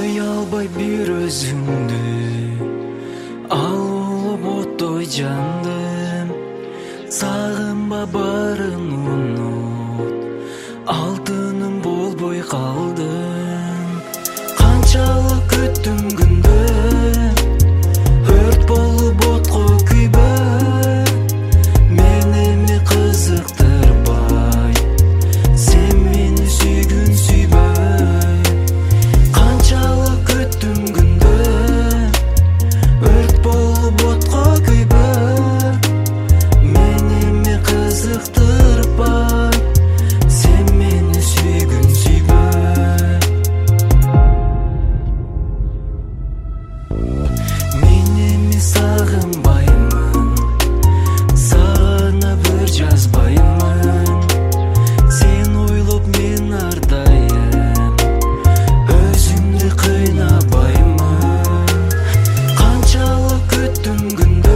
сүй албай бир өзүңдү, ал улуп оттой жандым. Сагынба барын унут, алтыным болбой калдым. Канчалык күттүм күндү, өрт болуп отко күйбөй. Мени кызыктырбай, сен мени сүйгүн сүйбөй. Канчалык күттүм күндү, өрт болуп отко күйбөй. Мени кызыктырбай, сен мени сүйгүн сүйбөй. Мен сагынбаймын, сагына бир жазбаймын. Сен ойлоп мен ардайым, өзүмдү кыйнабаймын. Канчалык күттүм күндү,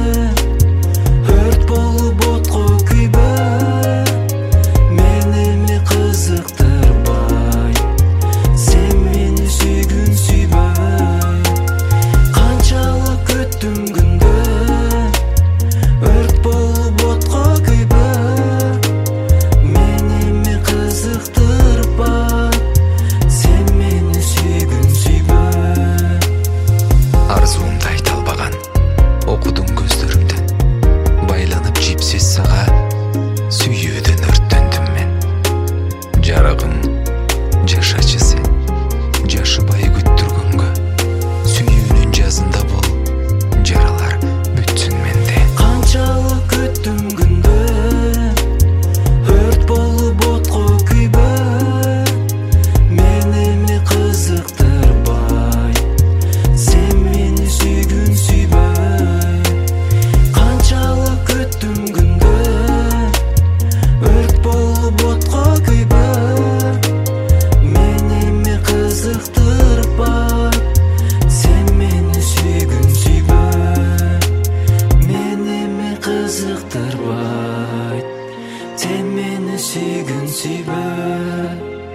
өрт болуп отко күйбөй. Мени кызыктырбай, сен мени сүйгүн сүйбөй. Канчалык күттүм күндү, өрт болуп отко күйбөй. Мени кызыктырбай, сен мени сүйгүн сүйбөй. Арзуумду айта албаган окудум көздөрүмдөн, байланып жипсиз сага сүйүүдөн өрттөндүм мен. Жарыгым, жашачы сен, жашыбай күттүргөнгө, сүйүүнүн жазында бол, жаралар бүтсүн менде. Канчалык күттүм күндү, өрт болуп отко күйбөй. Мени кызыктырбай, сен мени сүйгүн сүйбөй. Канчалык күттүм күндү, өрт болуп отко күйбөй. Мени кызыктырбай, сен мени сүйгүн сүйбөй. Мени кызыктырбай, сен мени сүйгүн сүйбөй.